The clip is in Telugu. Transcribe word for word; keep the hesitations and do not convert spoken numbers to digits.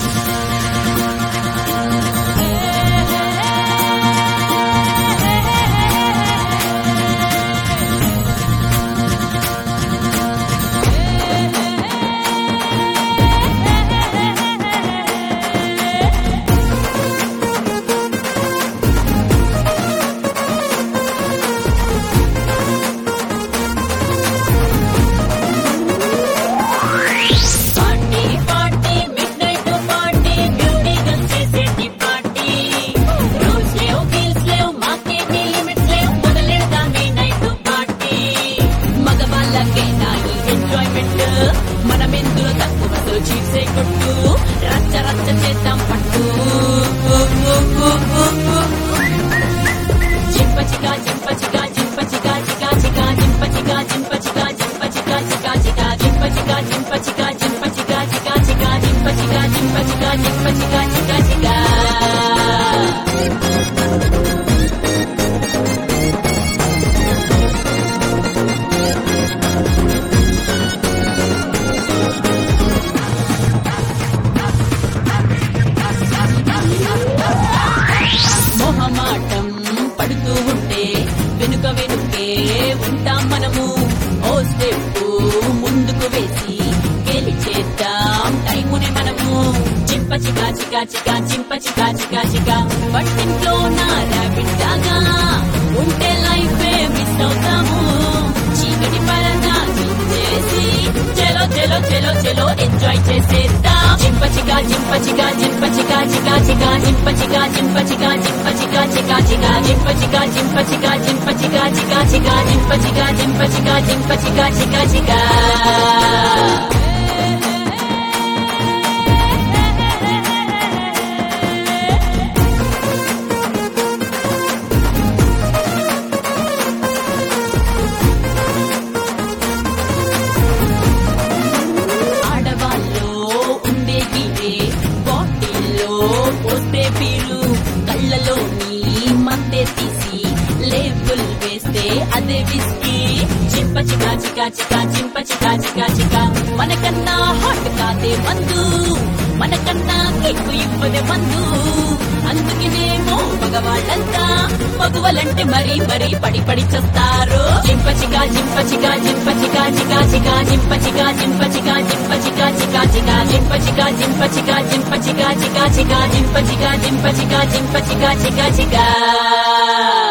మనమెందులో తక్కువతో చీసే కొట్టు రచ్చ రచ్చ చేద్దాం పట్టు చింపచికా చింపచికా చింపచికా చికా చికా చింపచికా చింపచికా చింపచికా చికా చికా చింపచికా చింపచికా చింపచికా చికా చికా చింపచికా చింపచికా చింపచికా చికా చికా మొహమాటం పడుతూ ఉంటే వెనుక వెనుకే ఉంటాం మనము ఓ స్టెప్ ముందుకు వేసి గెలిచేద్దాం టైమునే మనము చింప చికా చికా చికా చింప చికా చికా చికా పట్టింట్లో నా ర్యాపిడ్ లాగా ఉంటే లైఫ్ మిస్ అవుతాము చీకటి పరంగా చేసి చెలో చెలో చెలో చెలో ఎంజాయ్ చేసేద్దాం చింప చికా చింప చికా చింప చికా చికా చికా చింప చికా చింప చికా చింప చికా చికా చికా చింప చికా చింప చికా చింప చికా చికా చికా చింప చికా చింప చికా చింప చికా చికా చికా పోస్తే పీరు కళ్ళలోని మందే తీసి లేబుల్ వేస్తే అదే విస్కీ చింప చికా చికా చికా చింప చికా చికా చికా మనకన్నా హాట్ కాదే మందు మనకన్నా కిక్కు ఇవ్వదే మందు అందుకనేమో మగవాళ్ళంతా మగువలంటే మరీ మరీ పడి పడి చేస్తారు చింప చికా చింప చికా చింప చికా చికా చికా చింప చికా చింప చికా చింప చికా చికా చికా చింప చికా చింప చికా చింప చికా చికా చికా చింప చికా చింప చికా చింప చికా చికా చికా